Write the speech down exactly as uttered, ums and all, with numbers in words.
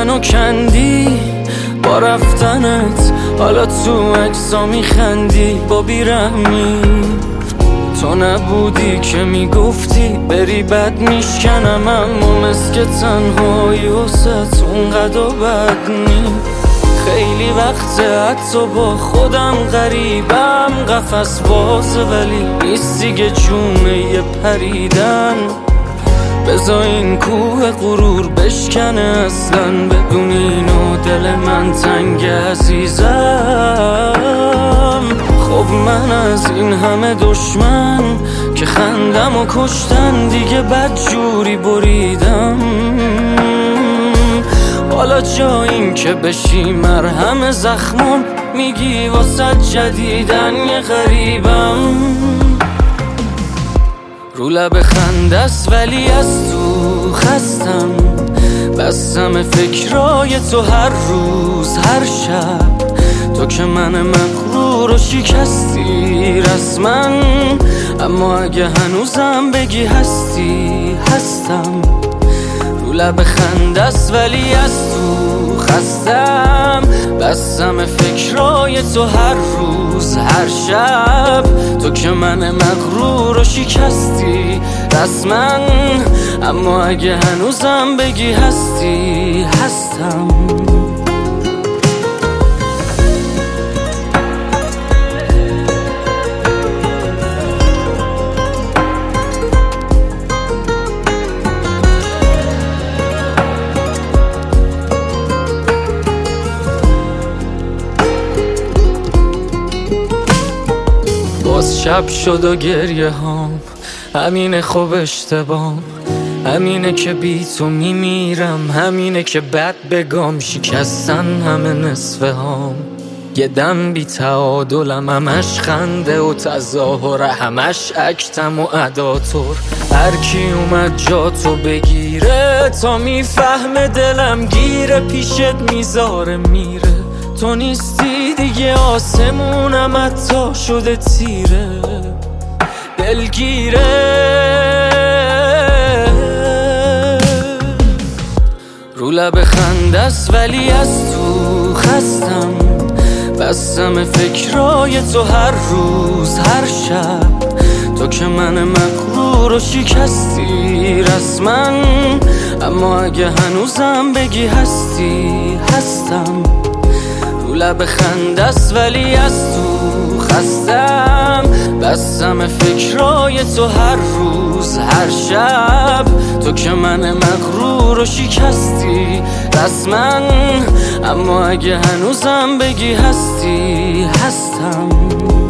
منو کندی با رفتنت، حالا تو عکسا میخندی با بیرحمی. تو نبودی که میگفتی بری بد میشکنم، اما مسک تنهایی وسط اونقدر بد نی. خیلی وقته حتی با خودم غریبم، قفس بازه ولی نیست دیگه جونه یه پریدن. بذار این کوه غرور بشکنه اصلا، بدون اینو دل من تنگ عزیزم. خب من از این همه دشمن که خندم و کشتن دیگه بدجوری بریدم. حالا جا این که بشی مرهم زخمم، میگی واسه جدیدن یه غریبم. رو لب خندست ولی از تو خستم، بستم فکرای تو هر روز هر شب. تو که من مغرور و شکستی رسما، اما اگه هنوزم بگی هستی هستم. رو لب خندست ولی از تو خستم، بستم فکرای تو هر روز هر شب. تو که من مغرور و شکستی رسما، اما اگه هنوزم بگی هستی هستم. باز شب شد و گریه هام، همینه خوب اشتبام، همینه که بی تو میمیرم، همینه که بد بگم شکستن همه نصفه هام. یه دم بی تعادلم، همش خنده و تظاهر، همش اکتم و اداتور. هر کی اومد جا تو بگیره، تا میفهمه دلم گیره، پیشت میذاره میره. تو نیستی دیگه آسمونم حتی شده تیره، دلگیره. رو لب خندست ولی از تو خستم، بستم فکرای تو هر روز هر شب. تو که من مغرور و شکستی رسما، اما اگه هنوزم بگی هستی هستم. رو لب خندست ولی از تو خستم، بستم فکرای تو هر روز هر شب. تو که من مغرور و شکستی رسما، اما اگه هنوزم بگی هستی هستم.